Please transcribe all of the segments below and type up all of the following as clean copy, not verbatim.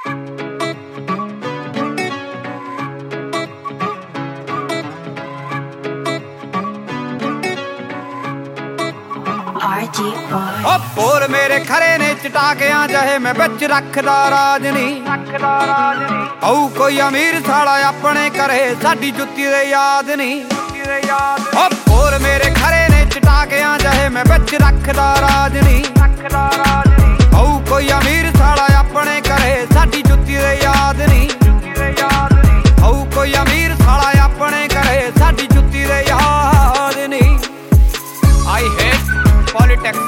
Bore मेरे खरे ने चटाकियां जहे मैं बिच रखदा राज नी औ कोई अमीर साला अपने करे साडी जुत्ती दे याद नी बोर मेरे खरे ने चटाकियां जहे मैं बिच रखदा राज नी औ कोई अमीर साला अपने करे साडी जुत्ती दे याद नी औ कोई अमीर साला अपने करे साडी जुत्ती दे याद नी। I hate politics.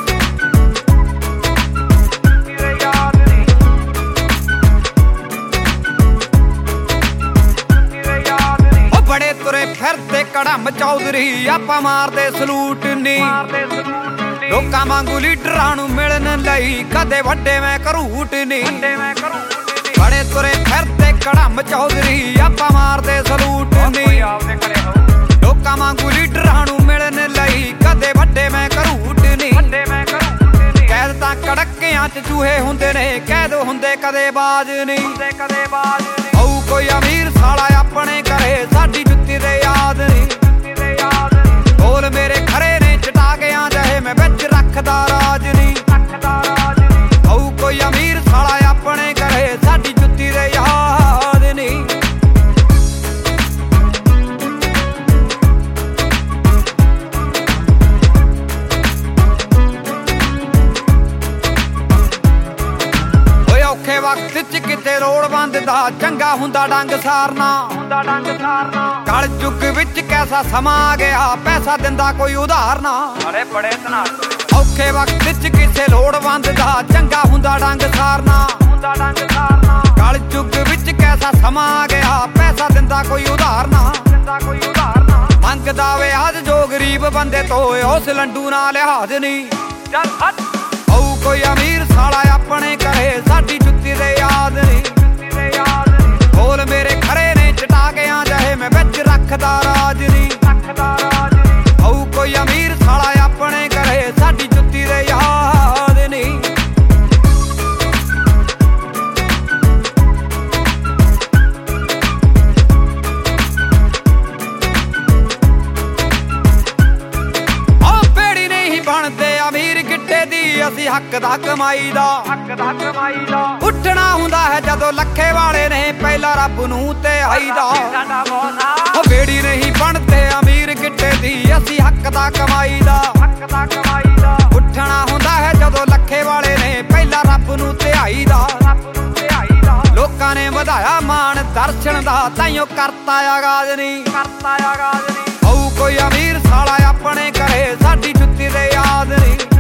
बड़े तुरे फिरते कड़म चौधरी आपां मारदे सलूट नी लोकां वांगू लीडरां नूं मिलण लई कदे वड्डे मैं घरूट नी बड़े तुरे फिरते कड़म चौधरी आपां मारदे सलूट नी लोकां वांगू लीडरां नूं मिलण लई कदे वड्डे मैं घरूट नी कैद तां कड़कियां च चूहे हुंदे ने कैद हुंदे कदे बाज नी औ कोई अमीर साला अपने करे साडी जुत्ती दे याद नी बोल मेरे खरे ने चटाकियां जहे मैं बिच रखदा राज नी औ कोई अमीर साला अपने करे साडी जुत्ती दे याद नी। औखे वक्त च किते लोड़वंद दा चंगा हुंदा डंग सारना कल युग विच कैसा समा आ गया पैसा दिंदा कोई उधार ना औखे वक्त च किसे लोड़वंद दा चंगा हुंदा डंग सारना कल युग विच कैसा समा आ गया पैसा दिंदा कोई उधार ना मंगदा वे आज जो गरीब बंदे तो उस लंडू ना लिहाज नी औ कोई अमीर साला अपने करे साडी जुत्ती दे याद नी बोल मेरे खरे ने चटाकियां जहे मैं बिच रखदा राज नी औ कोई अमीर साला अपने करे साडी जुत्ती दे याद नी। बेड़ी नहीं बनते अमीर गिट्टे दी असी हक दा कमाई दा उठना हुंदा है जदों लखे वाले ने पहला रब नूं ते आई दा बेड़ी नहीं बनते अमीर गिट्टे दी असी हक दा कमाई दा उठना हुंदा है जदों लखे वाले ने पहला रब नूं ते आई दा लोकां ने वधाया मान दर्शन दा ताइयों करता आगाज नी औ कोई अमीर साला अपने करे साडी जुत्ती दे याद नी।